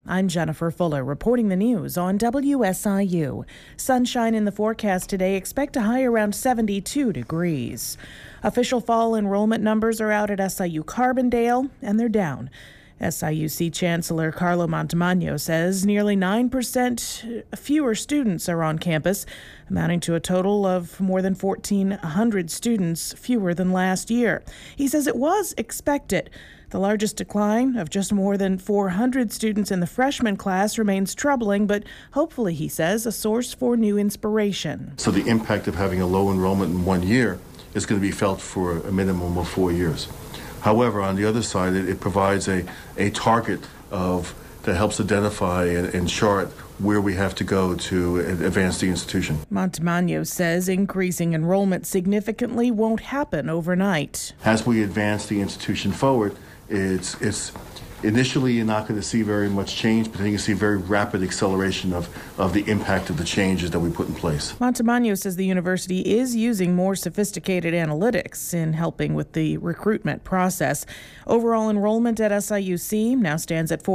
I'm Jennifer Fuller reporting the news on WSIU. Sunshine in the forecast today. Expect a high around 72 degrees. Official fall enrollment numbers are out at SIU Carbondale, and they're down. SIUC Chancellor Carlo Montemagno says nearly 9% fewer students are on campus, amounting to a total of more than 1,400 students fewer than last year. He says it was expected. The largest decline of just more than 400 students in the freshman class remains troubling, but hopefully, he says, a source for new inspiration. So the impact of having a low enrollment in 1 year is going to be felt for a minimum of 4 years. However, on the other side, it provides a target that helps identify and chart where we have to go to advance the institution. Montemagno says increasing enrollment significantly won't happen overnight. As we advance the institution forward, it's initially you're not going to see very much change, but then you can see very rapid acceleration of the impact of the changes that we put in place. Montemagno says the university is using more sophisticated analytics in helping with the recruitment process. Overall enrollment at SIUC now stands at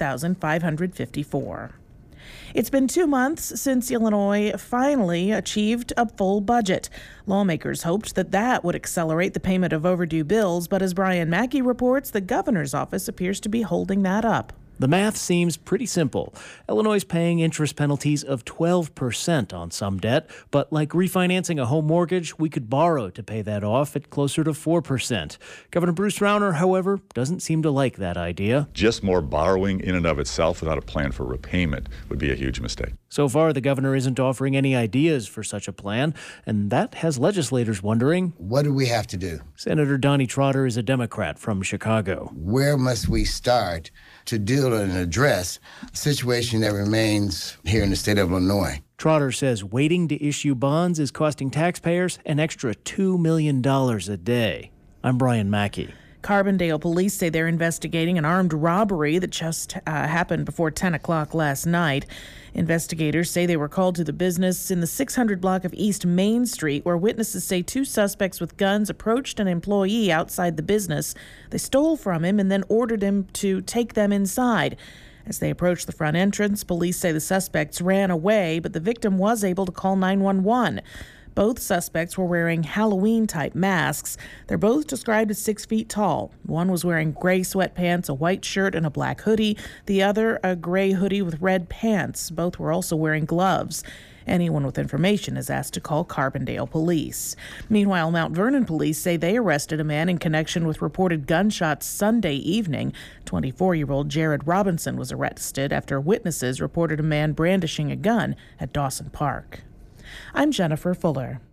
14,554. It's been 2 months since Illinois finally achieved a full budget. Lawmakers hoped that would accelerate the payment of overdue bills, but as Brian Mackey reports, the governor's office appears to be holding that up. The math seems pretty simple. Illinois is paying interest penalties of 12% on some debt, but like refinancing a home mortgage, we could borrow to pay that off at closer to 4%. Governor Bruce Rauner, however, doesn't seem to like that idea. Just more borrowing in and of itself without a plan for repayment would be a huge mistake. So far, the governor isn't offering any ideas for such a plan, and that has legislators wondering, what do we have to do? Senator Donnie Trotter is a Democrat from Chicago. Where must we start to deal and address the situation that remains here in the state of Illinois? Trotter says waiting to issue bonds is costing taxpayers an extra $2 million a day. I'm Brian Mackey. Carbondale police say they're investigating an armed robbery that just happened before 10 o'clock last night. Investigators say they were called to the business in the 600 block of East Main Street, where witnesses say two suspects with guns approached an employee outside the business. They stole from him and then ordered him to take them inside. As they approached the front entrance, police say the suspects ran away, but the victim was able to call 911. Both suspects were wearing Halloween-type masks. They're both described as 6 feet tall. One was wearing gray sweatpants, a white shirt, and a black hoodie. The other, a gray hoodie with red pants. Both were also wearing gloves. Anyone with information is asked to call Carbondale police. Meanwhile, Mount Vernon police say they arrested a man in connection with reported gunshots Sunday evening. 24-year-old Jared Robinson was arrested after witnesses reported a man brandishing a gun at Dawson Park. I'm Jennifer Fuller.